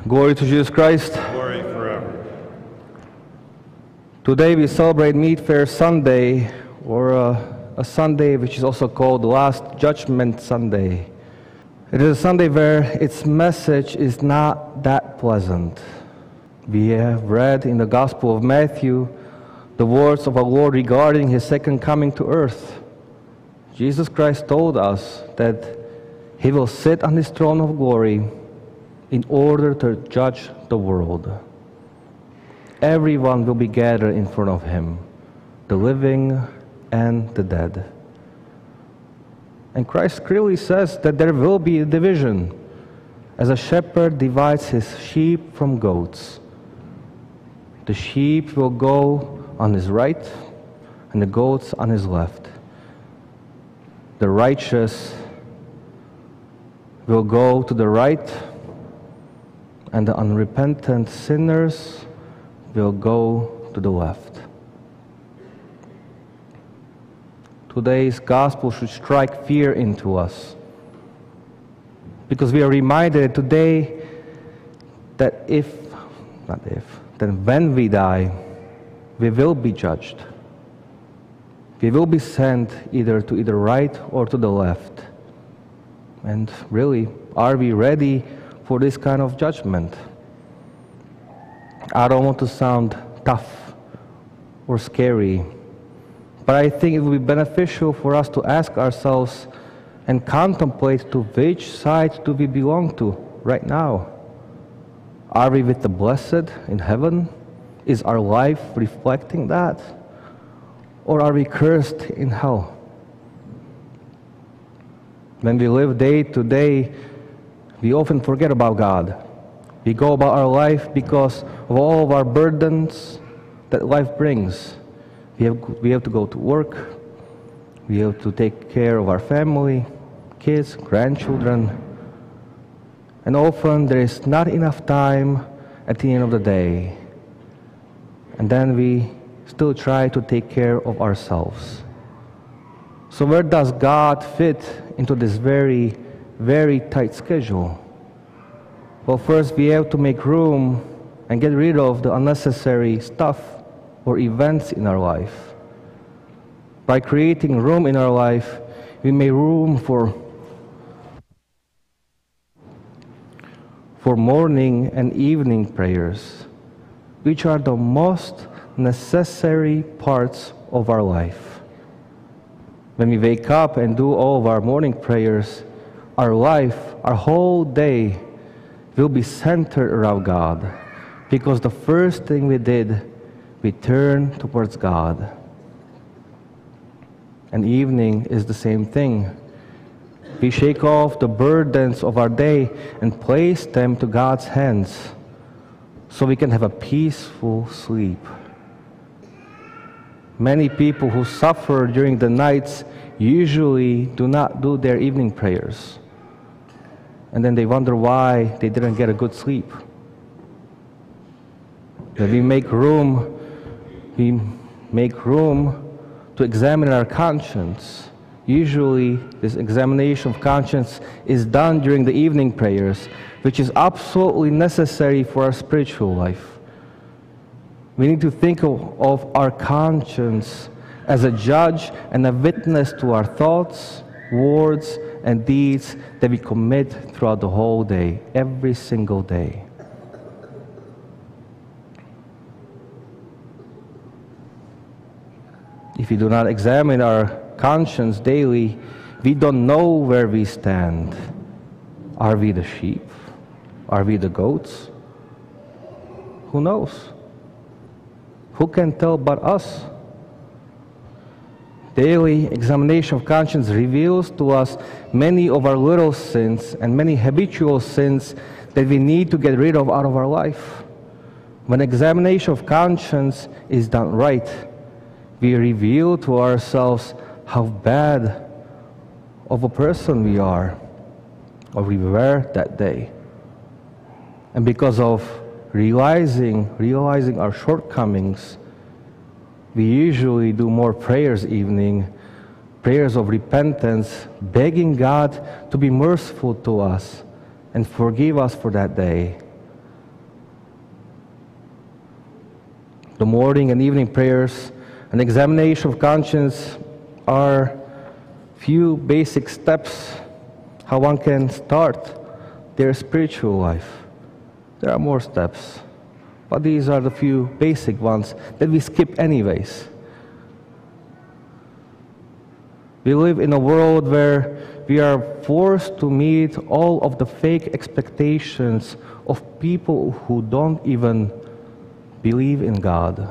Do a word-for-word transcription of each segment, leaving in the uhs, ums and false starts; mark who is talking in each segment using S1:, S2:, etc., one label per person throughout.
S1: Glory to Jesus Christ.
S2: Glory forever.
S1: Today we celebrate Meat Fair Sunday, or uh, a Sunday which is also called the Last Judgment Sunday. It is a Sunday where its message is not that pleasant. We have read in the Gospel of Matthew the words of our Lord regarding His second coming to earth. Jesus Christ told us that He will sit on His throne of glory in order to judge the world. Everyone will be gathered in front of Him, the living and the dead. And Christ clearly says that there will be a division, as a shepherd divides his sheep from goats. The sheep will go on his right, and the goats on his left. The righteous will go to the right, and the unrepentant sinners will go to the left. Today's gospel should strike fear into us, because we are reminded today that if, not if, then when we die, we will be judged. We will be sent either to either right or to the left. And really, are we ready for this kind of judgment? I don't want to sound tough or scary, but I think it will be beneficial for us to ask ourselves and contemplate to which side do we belong to right now. Are we with the blessed in heaven? Is our life reflecting that? Or are we cursed in hell? When we live day to day, we often forget about God. We go about our life because of all of our burdens that life brings. We have, we have to go to work. We have to take care of our family, kids, grandchildren. And often there is not enough time at the end of the day. And then we still try to take care of ourselves. So where does God fit into this very, very tight schedule? Well, first we have to make room and get rid of the unnecessary stuff or events in our life. By creating room in our life, we make room for for morning and evening prayers, which are the most necessary parts of our life. When we wake up and do all of our morning prayers, our life, our whole day will be centered around God, because the first thing we did, we turned towards God. And evening is the same thing. We shake off the burdens of our day and place them to God's hands so we can have a peaceful sleep. Many people who suffer during the nights usually do not do their evening prayers. And then they wonder why they didn't get a good sleep. When we make room, we make room to examine our conscience. Usually, this examination of conscience is done during the evening prayers, which is absolutely necessary for our spiritual life. We need to think of, of our conscience as a judge and a witness to our thoughts, words, and deeds that we commit throughout the whole day, every single day. If we do not examine our conscience daily, we don't know where we stand. Are we the sheep? Are we the goats? Who knows? Who can tell but us? Daily examination of conscience reveals to us many of our little sins and many habitual sins that we need to get rid of out of our life. When examination of conscience is done right, we reveal to ourselves how bad of a person we are, or we were that day. And because of realizing, realizing our shortcomings, we usually do more prayers evening, prayers of repentance, begging God to be merciful to us and forgive us for that day. The morning and evening prayers and examination of conscience are few basic steps how one can start their spiritual life. There are more steps, but these are the few basic ones that we skip anyways. We live in a world where we are forced to meet all of the fake expectations of people who don't even believe in God.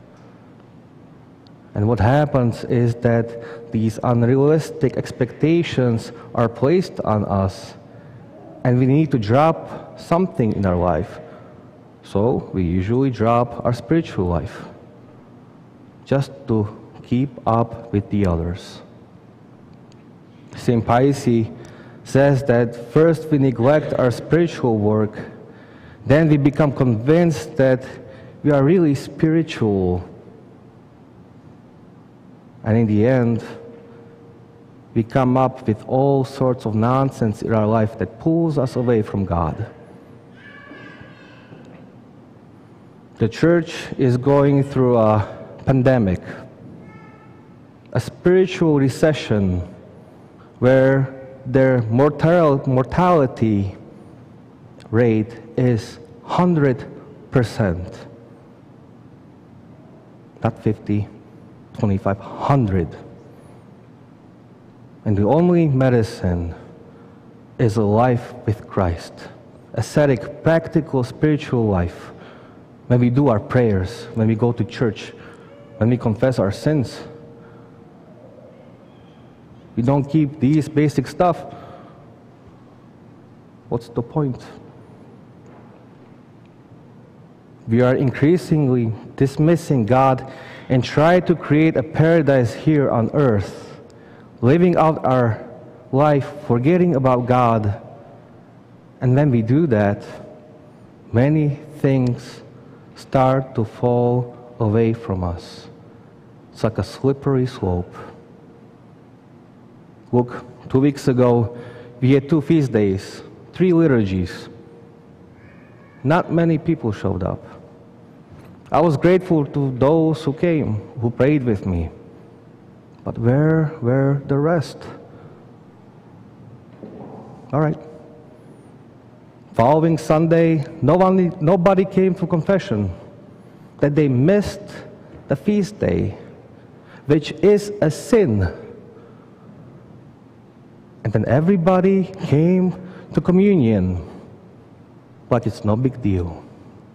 S1: And what happens is that these unrealistic expectations are placed on us, and we need to drop something in our life. So we usually drop our spiritual life just to keep up with the others. Saint Paisi says that first we neglect our spiritual work, then we become convinced that we are really spiritual, and in the end we come up with all sorts of nonsense in our life that pulls us away from God. The church is going through a pandemic, a spiritual recession, where their mortal, mortality rate is one hundred percent. Not fifty, twenty-five, one hundred. And the only medicine is a life with Christ. Ascetic, practical, spiritual life. When we do our prayers, when we go to church, when we confess our sins, we don't keep these basic stuff, what's the point? We are increasingly dismissing God and try to create a paradise here on earth, living out our life, forgetting about God. And when we do that, many things start to fall away from us. It's like a slippery slope. Look, two weeks ago, we had two feast days, three liturgies. Not many people showed up. I was grateful to those who came, who prayed with me. But where were the rest? All right. Following Sunday, no one, nobody came to confession that they missed the feast day, which is a sin. And then everybody came to communion, but it's no big deal.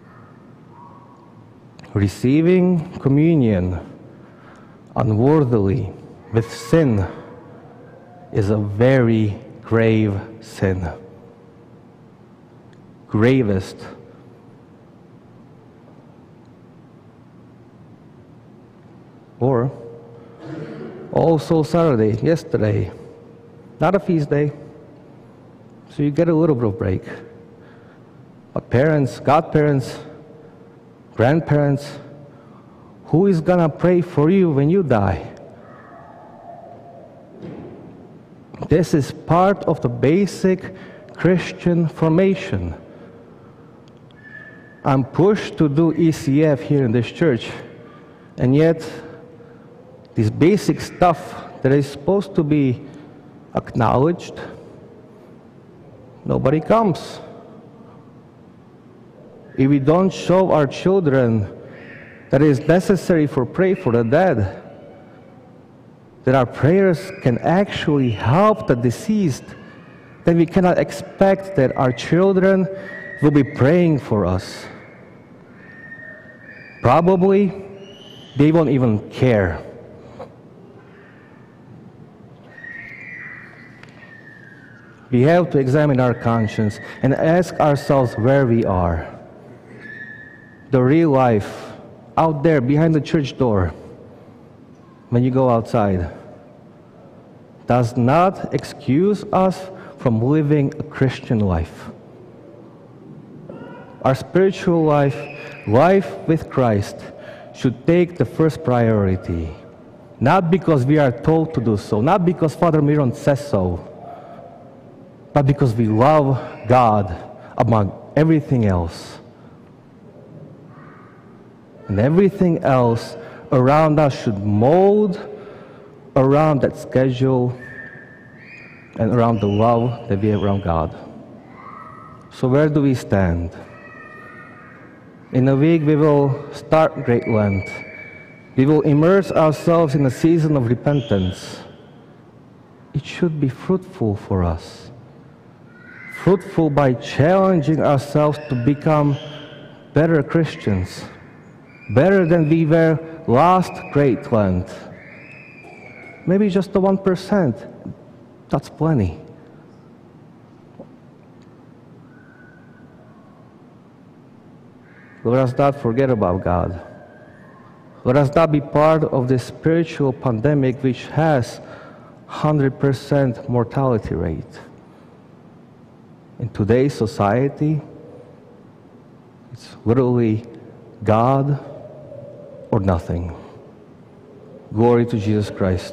S1: Receiving communion unworthily with sin is a very grave sin. Gravest. Or also Saturday, yesterday, not a feast day, so you get a little bit of break. But parents, godparents, grandparents, who is gonna pray for you when you die? This is part of the basic Christian formation. I'm pushed to do E C F here in this church, and yet this basic stuff that is supposed to be acknowledged, nobody comes. If we don't show our children that it is necessary for pray for the dead, that our prayers can actually help the deceased, then we cannot expect that our children will be praying for us. Probably they won't even care. We have to examine our conscience and ask ourselves where we are. The real life out there behind the church door, when you go outside, does not excuse us from living a Christian life. Our spiritual life, life with Christ, should take the first priority. Not because we are told to do so, not because Father Miron says so, but because we love God among everything else. And everything else around us should mold around that schedule and around the love that we have around God. So where do we stand? In a week we will start Great Lent. We will immerse ourselves in a season of repentance. It should be fruitful for us. Fruitful by challenging ourselves to become better Christians, better than we were last Great Lent. Maybe just the one percent. That's plenty. Let us not forget about God. Let us not be part of this spiritual pandemic which has one hundred percent mortality rate. In today's society, it's literally God or nothing. Glory to Jesus Christ.